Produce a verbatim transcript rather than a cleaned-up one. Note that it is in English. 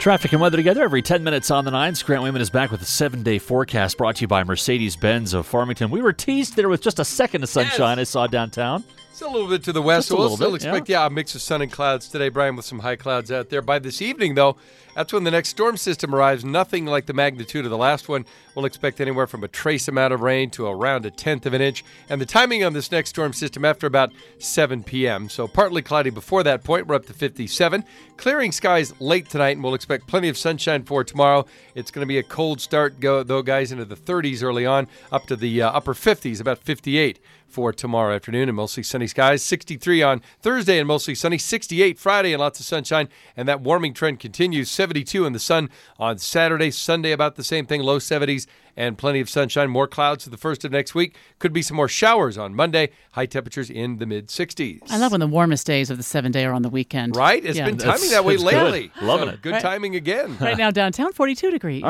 Traffic and weather together every ten minutes on the nines. Grant Wayman is back with a seven-day forecast brought to you by Mercedes-Benz of Farmington. We were teased there with just a second of sunshine Yes. I saw downtown. It's a little bit to the west, Just a so we'll little still bit, expect, yeah. yeah. a mix of sun and clouds today, Brian, with some high clouds out there. By this evening, though, that's when the next storm system arrives. Nothing like the magnitude of the last one. We'll expect anywhere from a trace amount of rain to around a tenth of an inch. And the timing on this next storm system after about seven p.m. So partly cloudy before that point. We're up to fifty-seven. Clearing skies late tonight, and we'll expect plenty of sunshine for tomorrow. It's going to be a cold start, go though, guys, into the thirties early on, up to the uh, upper fifties, about fifty-eight for tomorrow afternoon, and mostly sunny skies. sixty-three on Thursday and mostly sunny. sixty-eight Friday and lots of sunshine, and that warming trend continues. seventy-two in the sun on Saturday. Sunday about the same thing, low seventies and plenty of sunshine. More clouds to the first of next week. Could be some more showers on Monday. High temperatures in the mid-sixties. I love when the warmest days of the seven-day are on the weekend. Right? It's Yeah. been That's- timing that way that's lately. good. Loving So it. Good Right. timing again. Right now downtown, forty-two degrees.